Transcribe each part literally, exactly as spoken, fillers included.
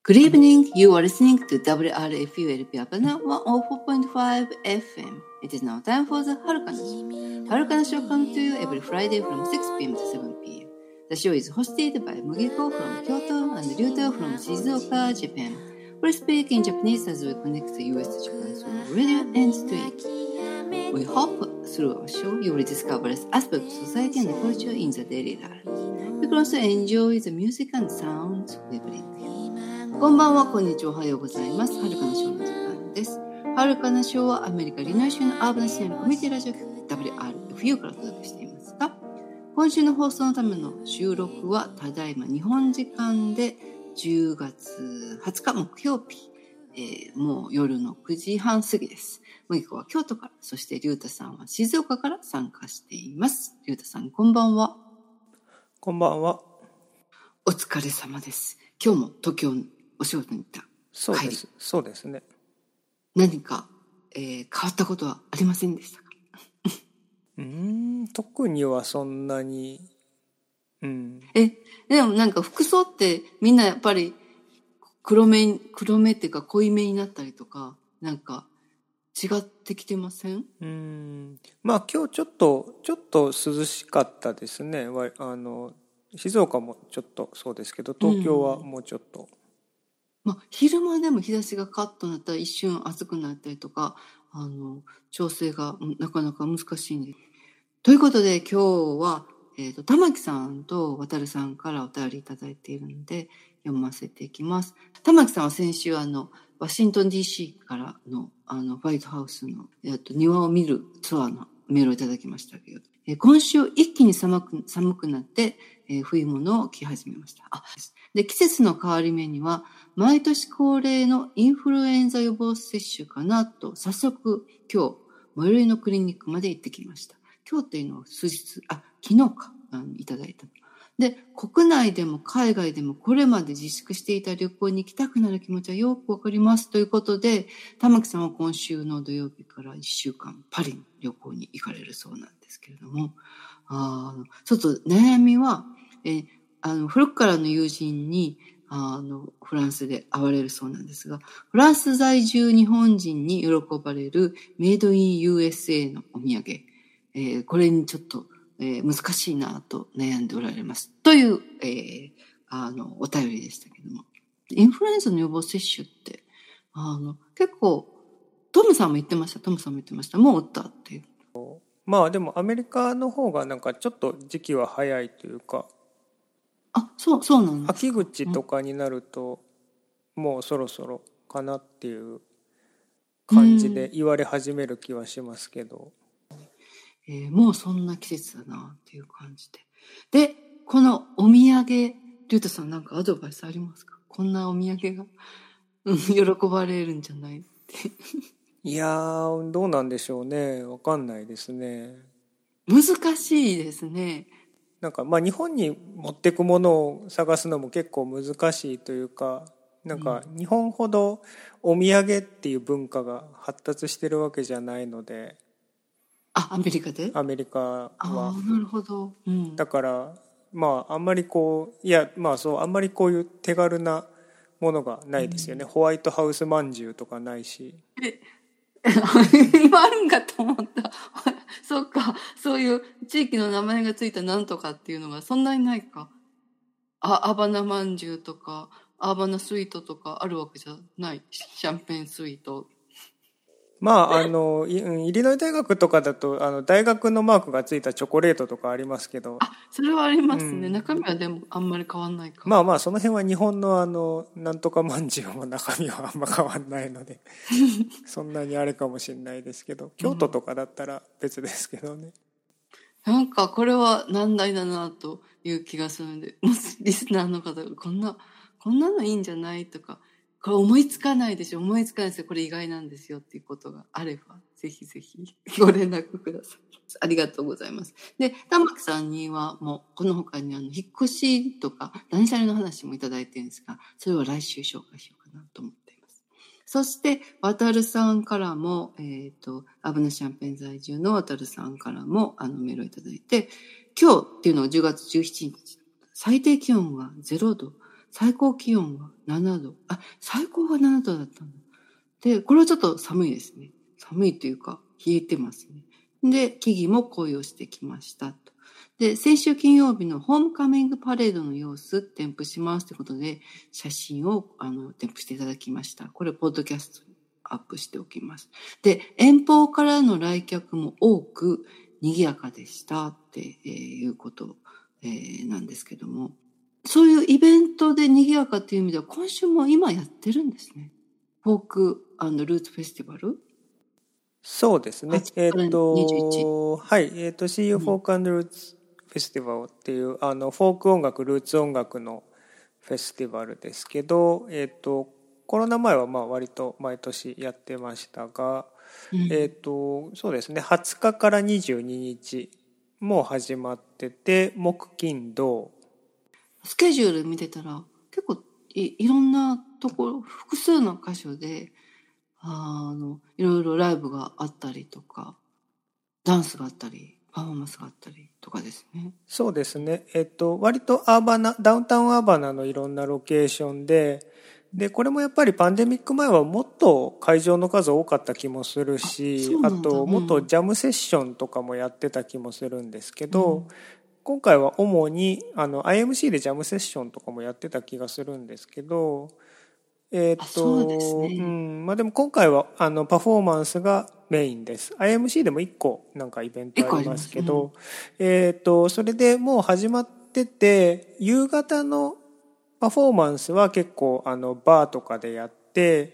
Good evening. You are listening to ダブリューアールエフユーエルピ Havana ワンオーフォーポイントファイブエフエム. It is now time for the Harukana Show. Harukana Show comes to you every Friday from six p.m. to seven p.m. The show is hosted by Mugiko from Kyoto and Ryuta from Shizuoka, Japan. We speak in Japanese as we connect the U S to Japan through radio and stream. We hope through our show you will discover aspects of society and culture in the daily life. You can also enjoy the music and sounds we bring you.こんばんは、こんにちは、おはようございます。はるかなショーの時間です。はるかなショーはアメリカ・リノイ州のアーバンシティのコミュニティラジオ局 ダブリューアールエフユー からお届けしていますが、今週の放送のための収録はただいま日本時間でじゅうがつはつか木曜日、えー、もう夜のくじはん過ぎです。むぎこは京都から、そしてりゅうたさんは静岡から参加しています。りゅうたさん、こんばんは。 こんばんは。 お疲れ様です。今日も東京にお仕事に行った。 そうです。そうですね。 何か、えー、変わったことはありませんでしたか？ うーん、特にはそんなに。うん。 え、でもなんか服装ってみんなやっぱり黒目、黒目っていうか濃いめになったりとか、なんか違ってきてません？ うーん。まあ今日ちょっと、ちょっと涼しかったですね。あの、静岡もちょっとそうですけど、東京はもうちょっと。うんまあ、昼間でも日差しがカッとなったら一瞬暑くなったりとか、あの、調整がなかなか難しいんで。ということで今日は、えっと、玉木さんと渡さんからお便りいただいているので読ませていきます。玉木さんは先週あの、ワシントン ディーシー からの、あの、ホワイトハウスの、えっと、庭を見るツアーのメールをいただきましたけど、えー、今週一気に寒く、寒くなって、えー、冬物を着始めました。あ、で、季節の変わり目には、毎年恒例のインフルエンザ予防接種かなと、早速今日、最寄りのクリニックまで行ってきました。今日っていうのは数日、あ、昨日か、あのいただいた。で、国内でも海外でもこれまで自粛していた旅行に行きたくなる気持ちはよくわかりますということで、玉木さんは今週の土曜日からいっしゅうかんパリに旅行に行かれるそうなんですけれども、あちょっと悩みは、えあの古くからの友人にあのフランスで会われるそうなんですが、フランス在住日本人に喜ばれるメイドイン ユーエスエー のお土産、えー、これにちょっと、えー、難しいなと悩んでおられますという、えー、あのお便りでしたけども、インフルエンザの予防接種ってあの結構トムさんも言ってましたトムさんも言ってましたもう打ったっていう。 まあでもアメリカの方がなんかちょっと時期は早いというか、 あ、そう、そうなんですか。 秋口とかになると、うん、もうそろそろかなっていう感じで言われ始める気はしますけど、 うんえー、もうそんな季節だなっていう感じで。で、このお土産、リュウタさんなんかアドバイスありますか？こんなお土産が、うん、喜ばれるんじゃないって。 いやー、どうなんでしょうね。わかんないですね。 難しいですね。 なんかまあ日本に持ってくものを探すのも結構難しいというか、なんか日本ほどお土産っていう文化が発達してるわけじゃないので。 あ、アメリカで？ アメリカは。 ああ、なるほど。うん、 だからまああんまりこういやまあそうあんまりこういう手軽なものがないですよね。うん、ホワイトハウスまんじゅうとかないし。 え今あるんかと思った。そっか、そういう地域の名前がついたなんとかっていうのがそんなにないか。あ、アバナまんじゅうとか、アバナスイートとかあるわけじゃない。シャンペンスイート。 まあ、あの、イリノイ大学とかだと、あの、大学のマークがついたチョコレートとかありますけど。 あ、それはありますね。うん、中身はでもあんまり変わんないか。 まあまあ、その辺は日本のあの、なんとかまんじゅうも中身はあんま変わんないので、そんなにあれかもしれないですけど、京都とかだったら別ですけどね。 うん、なんかこれは難題だなという気がするので、もしリスナーの方がこんな、こんなのいいんじゃないとか、これ思いつかないでしょ、思いつかないですよ、これ意外なんですよっていうことがあれば、ぜひぜひご連絡ください。ありがとうございます。で、玉木さんにはもう、この他にあの、引っ越しとか、断捨離の話もいただいてるんですが、それは来週紹介しようかなと思っています。そして、渡るさんからも、えっと、アブナシャンペン在住の渡るさんからも、あの、メールをいただいて、今日っていうのはじゅうがつじゅうしちにち、最低気温はゼロど、 最高気温がななど。あ、最高がななどだったんだ。で、これはちょっと寒いですね。寒いというか、冷えてますね。で、木々も紅葉してきましたと。で、先週金曜日のホームカミングパレードの様子添付しますということで、写真をあの添付していただきました。これ、ポッドキャストにアップしておきます。で、遠方からの来客も多く、賑やかでしたっていうこと、えー、なんですけども、そういうイベントで賑やかという意味では、今週も今やってるんですね。フォーク&ルーツフェスティバル。 そうですね。えっ、ー、と、はい。えっ、ー、と、シーユー フォーク&ルーツフェスティバルっていう、あの、フォーク音楽、ルーツ音楽のフェスティバルですけど、えっ、ー、と、コロナ前はまあ割と毎年やってましたが、うん、えっ、と、そうですね。はつかからにじゅうににちも始まってて、木金土。 スケジュール見てたら、結構い、いろんなところ、複数の箇所で、あの、いろいろライブがあったりとか、ダンスがあったり、パフォーマンスがあったりとかですね。 そうですね。えっと、割とアーバナ、ダウンタウンアーバナのいろんなロケーションで、で、これもやっぱりパンデミック前はもっと会場の数多かった気もするし、あ, あと、もっとジャムセッションとかもやってた気もするんですけど、うん、今回は主に、あの、アイエムシー でジャムセッションとかもやってた気がするんですけど、えー、っと、そうですね。うん。まあでも今回は、あの、パフォーマンスがメインです。アイエムシー でもいっこなんかイベントありますけど、えー、っと、それでもう始まってて、夕方のパフォーマンスは結構、あの、バーとかでやって、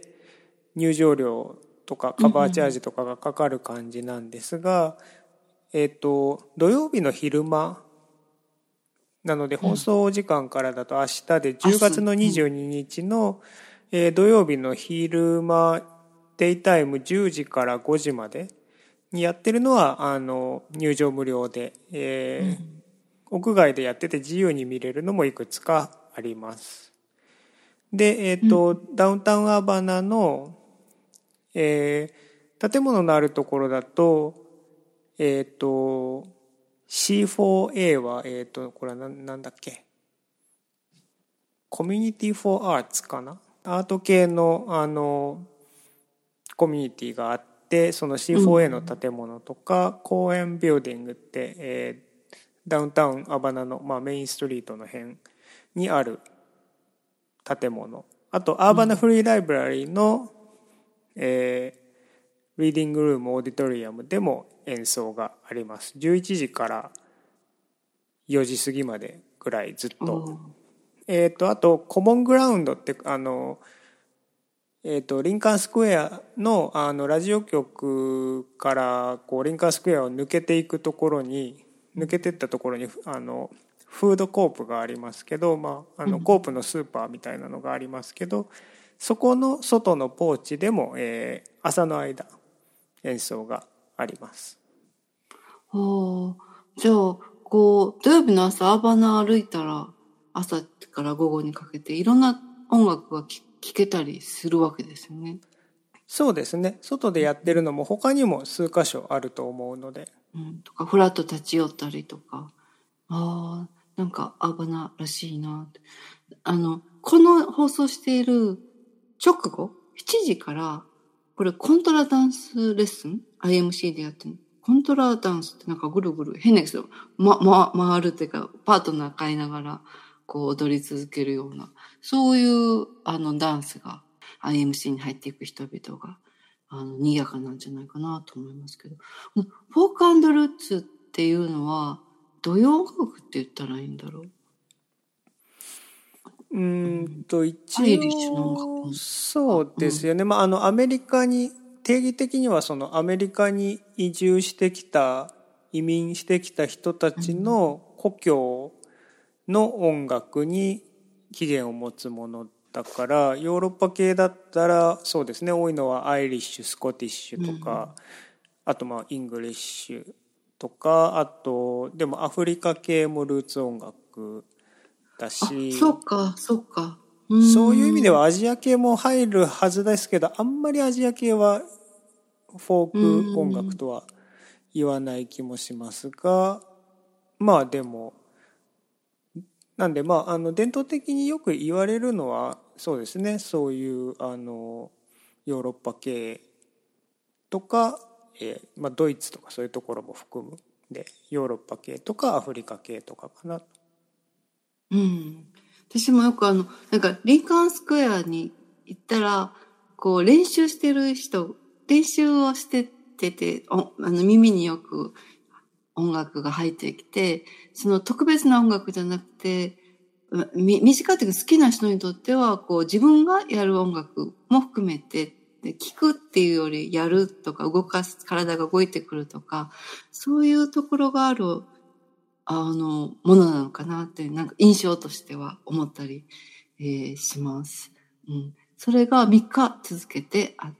入場料とかカバーチャージとかがかかる感じなんですが、えー、っと、土曜日の昼間、なので放送時間からだと明日でじゅうがつのにじゅうににちの、えー、土曜日の昼間、デイタイムじゅうじからごじまでにやってるのは、あの、入場無料で、えーうん、屋外でやってて自由に見れるのもいくつかあります。で、えっと、うん、ダウンタウンアーバナの、えー、建物のあるところだと、えっと、シーフォーエー は、えっと、これは何、なんだっけ。コミュニティフォーアーツかな。アート系の、あの、コミュニティがあって、その シーフォーエー の建物とか、うん、公園ビルディングって、えー、ダウンタウンアバナの、まあ、メインストリートの辺にある建物。あと、アーバナフリーライブラリーの、うん、えー、リーディングルーム、オーディトリアムでも演奏があります。じゅういちじからよじ過ぎまでぐらいずっと。えっと、あと、コモングラウンドって、あの、えっと、リンカーンスクエアの、あの、ラジオ局から、こう、リンカーンスクエアを抜けていくところに、抜けてったところに、あの、フードコープがありますけど、まあ、あの、コープのスーパーみたいなのがありますけど、そこの外のポーチでも、えー、朝の間、演奏があります。 はあ、じゃあ、こう、土曜日の朝、アーバナ歩いたら、朝から午後にかけて、いろんな音楽が聴けたりするわけですよね。 そうですね。外でやってるのも他にも数箇所あると思うので。 うん、とか、フラッと立ち寄ったりとか。ああ、なんかアーバナらしいな。あの、この放送している直後、しちじから、これコントラダンスレッスン アイエムシー でやってる。コントラダンスってなんかぐるぐる、変なけど、ま、ま、回るっていうか、パートナー変えながら、こう踊り続けるような、そういう、あの、ダンスが アイエムシー に入っていく人々が、あの、賑やかなんじゃないかなと思いますけど。フォーク&ルーツっていうのは、どういう音楽って言ったらいいんだろう。 うんと、一応、そうですよね。まあ、あの、アメリカに、定義的にはそのアメリカに移住してきた、移民してきた人たちの故郷の音楽に起源を持つものだから、ヨーロッパ系だったら、そうですね、多いのはアイリッシュ、スコティッシュとか、あとまあ、イングリッシュとか、あと、でもアフリカ系もルーツ音楽だし、 そうか、そうか。 そういう意味ではアジア系も入るはずですけど、あんまりアジア系はフォーク音楽とは言わない気もしますが、まあでも、 なんでまああの伝統的によく言われるのはそうですね、そういうあのヨーロッパ系とか、えーまあ、ドイツとかそういうところも含むでヨーロッパ系とかアフリカ系とかかな。 うん。私もよくあの、なんか、リンカーンスクエアに行ったら、こう、練習してる人、練習をしててて、おあの、耳によく音楽が入ってきて、その特別な音楽じゃなくて、み短いというか好きな人にとっては、こう、自分がやる音楽も含めて、で聞くっていうよりやるとか、動かす、体が動いてくるとか、そういうところがあるあの、ものなのかなって、なんか印象としては思ったり、えーします。うん。それがみっか続けてあって、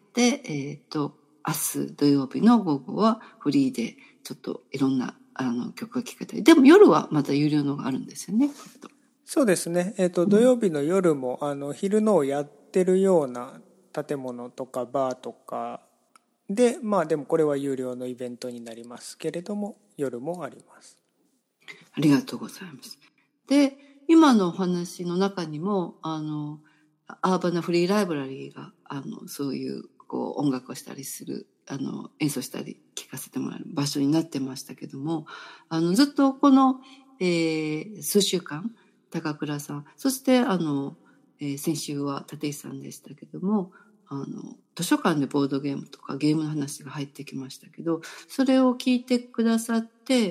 えっと、明日土曜日の午後はフリーで、ちょっといろんなあの曲が聴けたり。でも夜はまた有料のがあるんですよね、きっと。 そうですね、えーと、土曜日の夜もあの昼のをやってるような建物とかバーとかで、まあでもこれは有料のイベントになりますけれども夜もあります。 ありがとうございます。で、今のお話の中にも、あの、アーバナフリーライブラリーが、あの、そういう、こう、音楽をしたりする、あの、演奏したり聴かせてもらえる場所になってましたけども、あの、ずっとこの、えー、数週間、高倉さん、そして、あの、えー先週は立石さんでしたけども、あの、図書館でボードゲームとかゲームの話が入ってきましたけど、それを聞いてくださって、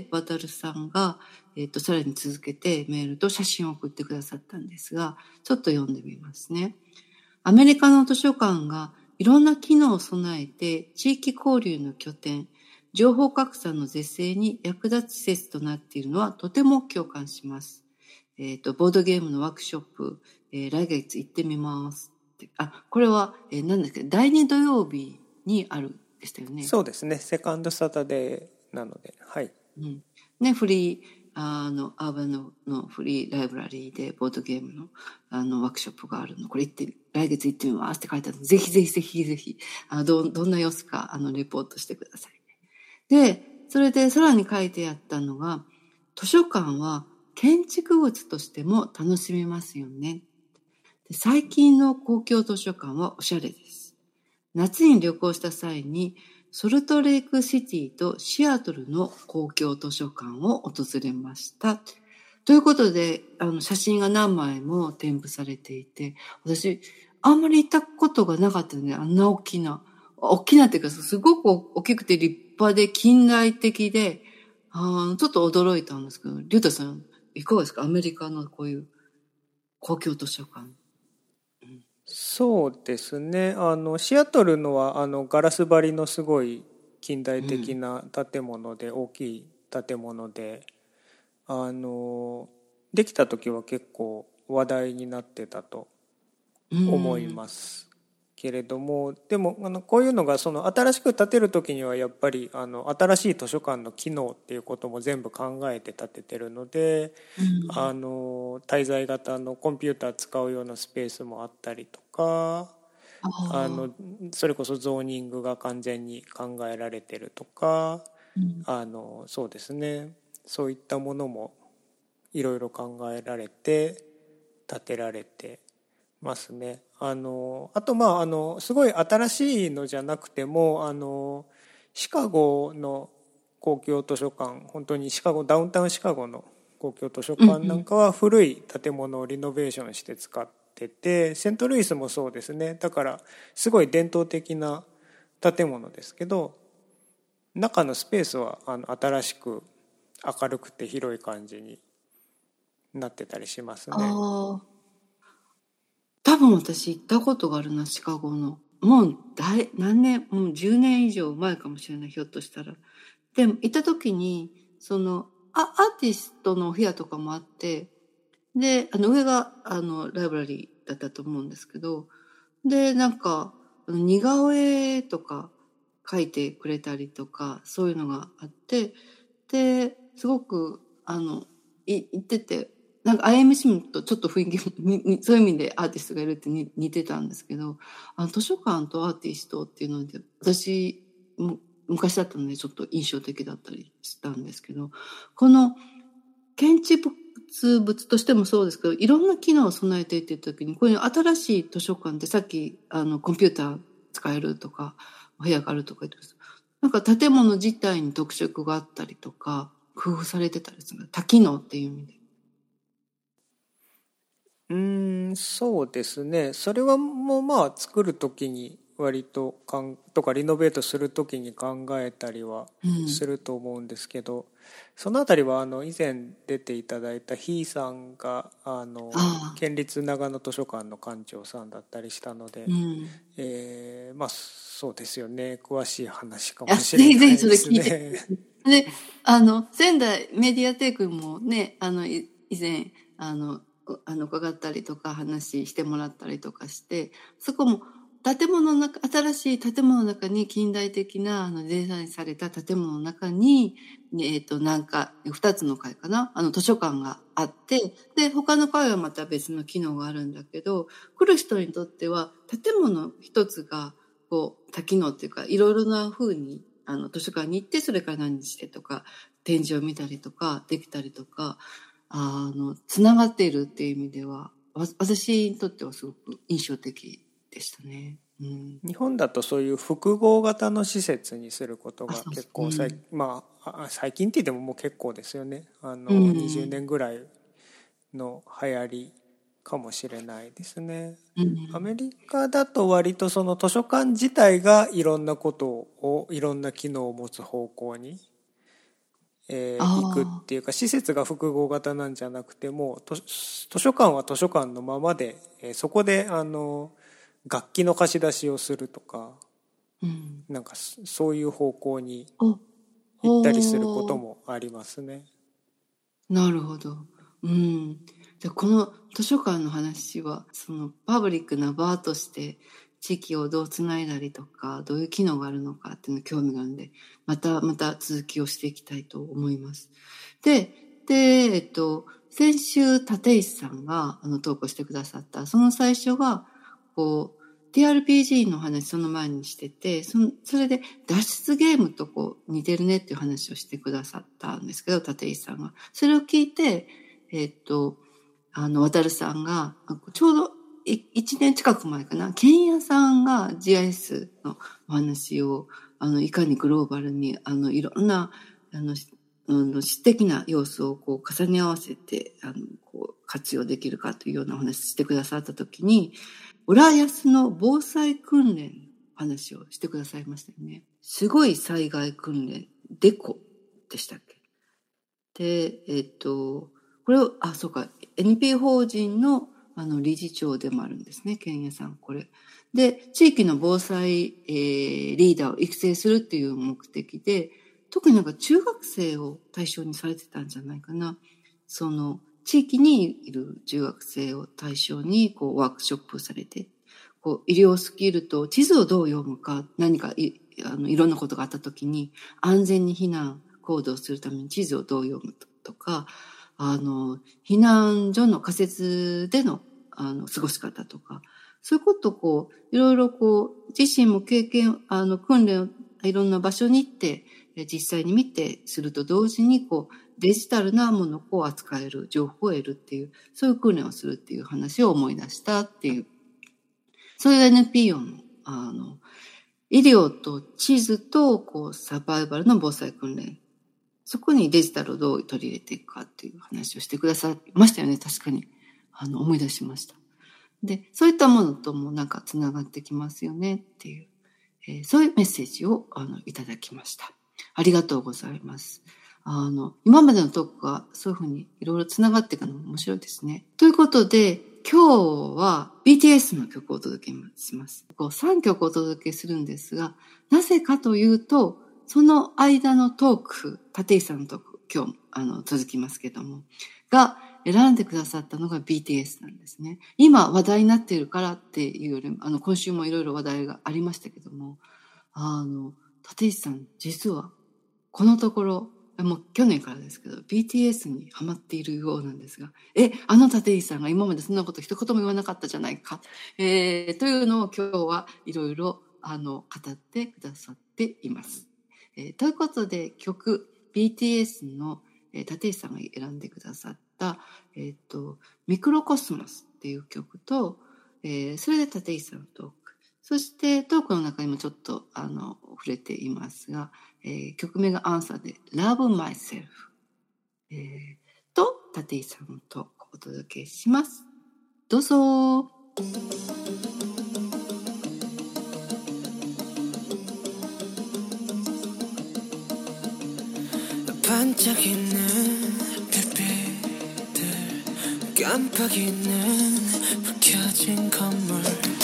渡さんが、えっと、さらに続けてメールと写真を送ってくださったんですが、ちょっと読んでみますね。アメリカの図書館がいろんな機能を備えて地域交流の拠点、情報格差の是正に役立つ施設となっているのはとても共感します。えっと、ボードゲームのワークショップ、えー来月行ってみます。あ、これは、えー、何ですか、だいに土曜日にあるでしたよね。 そうですね、セカンドサタデーなので、はい。 うん。ね、フリー、あの、アーバンののフリーライブラリーでボードゲームのあのワークショップがあるの。これ行って、来月行ってみますって書いてあるので、ぜひぜひぜひぜひ、あのど、どんな様子か、あの、レポートしてください。で、それでさらに書いてあったのが、図書館は建築物としても楽しめますよね。で最近の公共図書館はおしゃれです。夏に旅行した際に、ソルトレイクシティとシアトルの公共図書館を訪れました。ということで、あの、写真が何枚も添付されていて、私、あんまり行ったことがなかったので、あんな大きな、大きなっていうか、すごく大きくて立派で近代的で、あーちょっと驚いたんですけど、リュウタさん、いかがですか？アメリカのこういう公共図書館。 そうですね、あのシアトルのはあのガラス張りのすごい近代的な建物で、大きい建物で、あのできた時は結構話題になってたと思いますけれども、でもあのこういうのがその新しく建てる時にはやっぱりあの新しい図書館の機能っていうことも全部考えて建ててるので、あの滞在型のコンピューター使うようなスペースもあったりとか、あのそれこそゾーニングが完全に考えられてるとか、あのそうですね、そういったものもいろいろ考えられて建てられてますね。あのあとまああのすごい新しいのじゃなくても、あのシカゴの公共図書館、本当にシカゴダウンタウンシカゴの公共図書館なんかは古い建物をリノベーションして使ってて、セントルイスもそうですね。だからすごい伝統的な建物ですけど、中のスペースはあの新しく明るくて広い感じになってたりしますね。 ああ、多分私行ったことがあるな、シカゴの。もう大、何年、もうじゅうねん以上前かもしれない、ひょっとしたら。で、行った時に、その、あ、アーティストのお部屋とかもあって、で、あの、上が、あの、ライブラリーだったと思うんですけど、で、なんか、あの似顔絵とか描いてくれたりとか、そういうのがあって、で、すごく、あの、い、行ってて、なんか アイエムシー とちょっと雰囲気もににそういう意味でアーティストがいるってに似てたんですけど、あの図書館とアーティストっていうので、私、む昔だったのでちょっと印象的だったりしたんですけど、この建築物としてもそうですけど、いろんな機能を備えていっているときに、こういう新しい図書館ってさっき、あの、コンピューター使えるとか、お部屋があるとか言ってます。なんか建物自体に特色があったりとか、工夫されてたりする。多機能っていう意味で。 うーん、そうですね。それはもうまあ作るときに割とかんとかリノベートするときに考えたりはうん。 すると思うんですけど、そのあたりはあの以前出ていただいたひーさんがあのああ、 県立長野図書館の館長さんだったりしたので、 うん。 えー、まあそうですよね。詳しい話かあ、 もしれぜひぜひないですそれ聞いて。 ね。 で、あの、仙台メディアテークもね、あの、い以前、あの、うあの、伺ったりとか話してもらったりとかして、そこも建物の中、新しい建物の中に近代的な、あの、デザインされた建物の中に、えっと、なんか、二つの階かな、あの、図書館があって、で、他の階はまた別の機能があるんだけど、来る人にとっては、建物一つが、こう、多機能っていうか、いろいろな風に、あの、図書館に行って、それから何してとか、展示を見たりとか、できたりとか、あの、つながっているっていう意味では、わ私にとってはすごく印象的でしたね。うん。 日本だとそういう複合型の施設にすることあ、 がそうそう。う結構最、 ん。 まあ、あ最近って言ってももう結構ですよね。あうの、20 ん。 年ぐらいの流行りかもしれないですね。 うん。 アメリカだと割とその図書館自体がいろんなことを、いろんな機能を持つ方向に、えー行くっああ。 ていうか、施設が複合型なんじゃなくても、図図書館は図書館のままで、えーそこであの楽器の貸し出しをするとか、 うん。 なんかそそういう方向にお、 行ったりすることほう。 もありますね。 なるほど。うん。で、この図書館の話は、そのパブリックな場として地域をどうつないだりとか、どういう機能があるのかっていうの興味があるので、またまた続きをしていきたいと思います。で、で、えっと、先週、立石さんがあの投稿してくださった、その最初が、こう、ティーアールピージー の話その前にしてて、その、それで脱出ゲームとこう似てるねっていう話をしてくださったんですけど、立石さんが。それを聞いて、えっと、あの、渡さんが、ちょうどいちねん近く前かな、ケンヤさんが ジーアイエス のお話を、あの、いかにグローバルに、あの、いろんな、あの、あの質的な要素をこう重ね合わせて、あの、こう活用できるかというようなお話してくださったときに、浦安の防災訓練の話をしてくださいましたよね。すごい災害訓練、デコでしたっけ？で、えっと、これを、あ、そうか、エヌピー 法人のあの理事長でもあるんですね、ケンヤさん、これ。で、地域の防災、えー、リーダーを育成するっていう目的で、特になんか中学生を対象にされてたんじゃないかな。その、地域にいる中学生を対象に、こう、ワークショップされて、こう、医療スキルと地図をどう読むか、何かい、あの、いろんなことがあったときに、安全に避難、行動するために地図をどう読むとか、あの、避難所の仮設での、あの、過ごし方とか、そういうことをこう、いろいろこう、自身も経験、あの、訓練をいろんな場所に行って、実際に見てすると同時に、こう、デジタルなものをこう扱える、情報を得るっていう、そういう訓練をするっていう話を思い出したっていう。それが エヌピーオー の、あの、医療と地図と、こう、サバイバルの防災訓練。そこにデジタルをどう取り入れていくかっていう話をしてくださいましたよね。確かに。あの、思い出しました。で、そういったものともなんかつながってきますよねっていう、えーそういうメッセージをあのいただきました。ありがとうございます。あの、今までのトークがそういうふうにいろいろつながっていくのも面白いですね。ということで、今日は ビーティーエス の曲をお届けします。こうさんきょくお届けするんですが、なぜかというと、その間のトーク、立石さんのトーク、今日あの続きますけども、が選んでくださったのが ビーティーエス なんですね。今話題になっているからっていうよりも、あの今週もいろいろ話題がありましたけども、あの、立石さん、実はこのところ、もう去年からですけど、ビーティーエス にハマっているようなんですが、え、あの立石さんが今までそんなこと一言も言わなかったじゃないか。えー、というのを今日はいろいろ、あの、語ってくださっています。えー、ということで、曲、ビーティーエス の、えー、立石さんが選んでくださっ 、えーと、ミクロコスモスっていう曲と、えー、それで立石さんのトーク。そしてトークの中にもちょっとあの触れていますが、えー、曲名がアンサーで Love Myself、えー、と立石さんのトークをお届けします。どうぞ。 반짝이는 별빛들 깜빡이는 불 켜진 건물